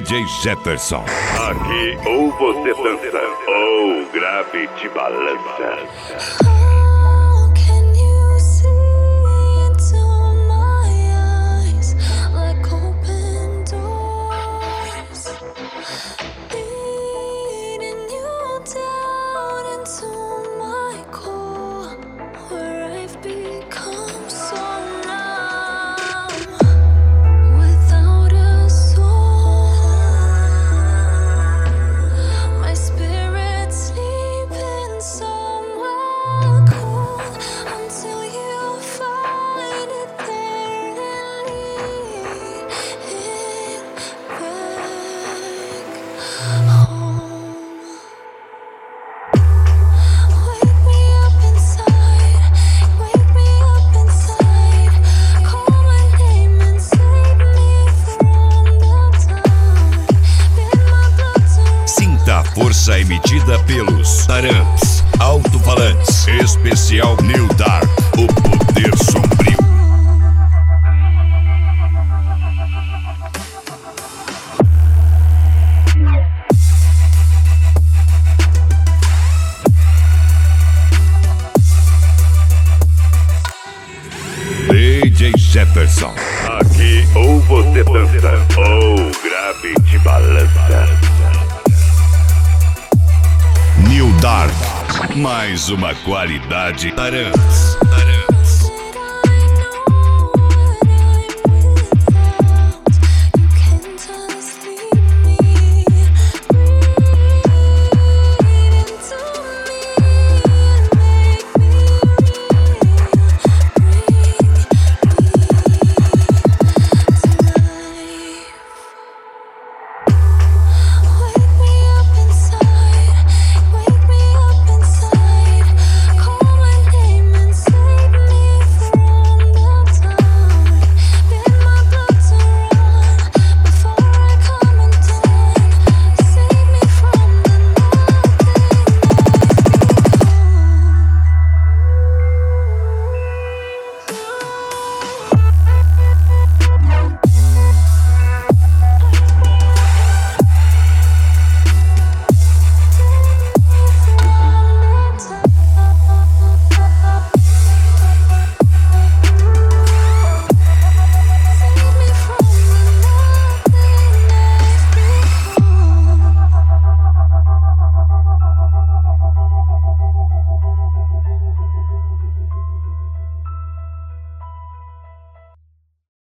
DJ Jefferson. Aqui ou você dança, ou o grave te balança. A força emitida pelos Taramps Alto-Falantes. Especial New Dark, o poder sombrio. DJ Jefferson. Aqui ou você dança, ou o grave te balança. New Dark, mais uma qualidade Taramps.